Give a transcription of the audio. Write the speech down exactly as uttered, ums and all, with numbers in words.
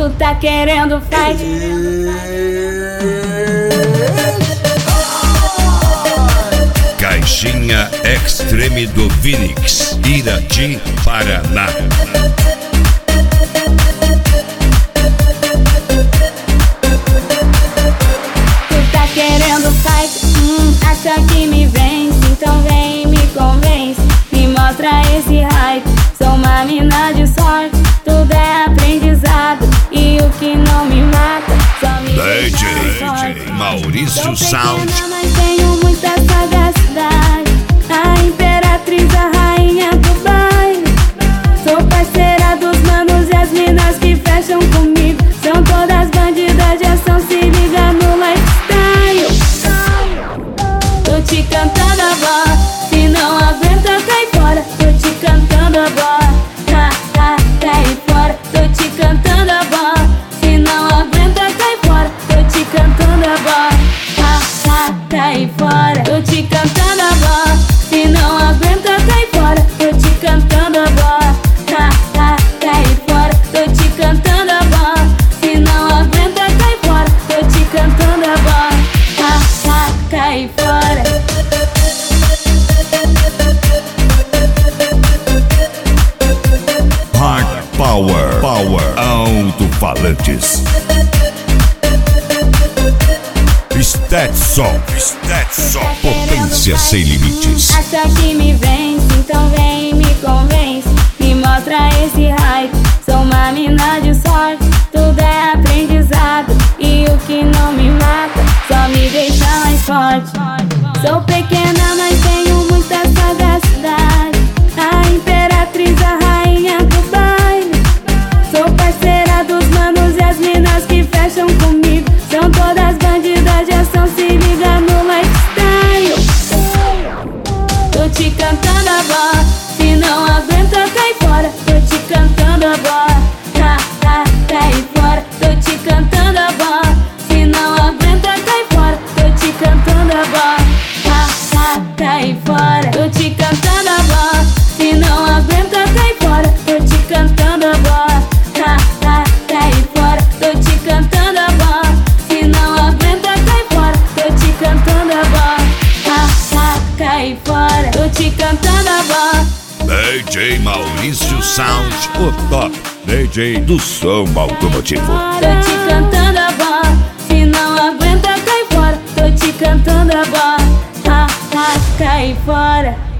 Tu tá querendo fight? Caixinha Extreme do Vinix, Irati, Paraná. Tu tá querendo fight? Hum, acha que me vence? Então vem e me convence. Me mostra esse hype. Sou uma mina de sorte, tudo é aprendizado. E o que não me mata só me D J, deixa mais forte. Maurício Sou Sound. pequena, mas tenho muita sagacidade. A imperatriz, a rainha do baile. Sou parceira dos manos e as minas que fecham comigo são todas bandidas de ação, se liga no lifestyle. Tô te cantando a voz, se não aguenta cai fora. Tô te cantando a voz, tá, tá, cai fora. Tô te cantando a voz, se não aguenta cai fora. Tô te cantando a voz, tá, tá, cai fora. Tô te cantando a voz, se não aguenta cai fora. Tô te cantando a voz, tá, tá, cai fora. Tô te cantando a voz, se não aguenta cai fora. Tô te cantando a voz, tá, tá, cai fora. Hard Power, Power, alto-falantes. Stetson, Stetson, potência sem limites. Acha que me vence? Então vem e me convence. Me mostra esse hype. Sou uma mina de sorte, tudo é aprendizado. E o que não me mata só me deixa mais forte. Sou pequena, mas tenho muita sagacidade. A imperatriz, a rainha do baile. Sou parceira dos manos e as minas que fecham comigo são todas bandidas de ação, se liga no lifestyle. Tô te cantando a voz, se não aguenta cai fora. Tô te cantando a voz, tá, tá, cai fora. Tô te cantando a voz, se não aguenta cai fora. Tô te cantando a voz, tá, tá, cai fora. Tô te cantando a voz, se não aguenta cai fora. Tô te cantando a voz, tá, tá, cai fora. Tô te cantando a voz, se não aguenta cai fora. Tô te cantando a voz, tá, tá, cai fora. Tô te cantando a voz. D J Maurício Sound, o top D J do som automotivo. Tô te cantando a voz, se não aguenta cai fora. Tô te cantando a voz, tá, tá, cai fora.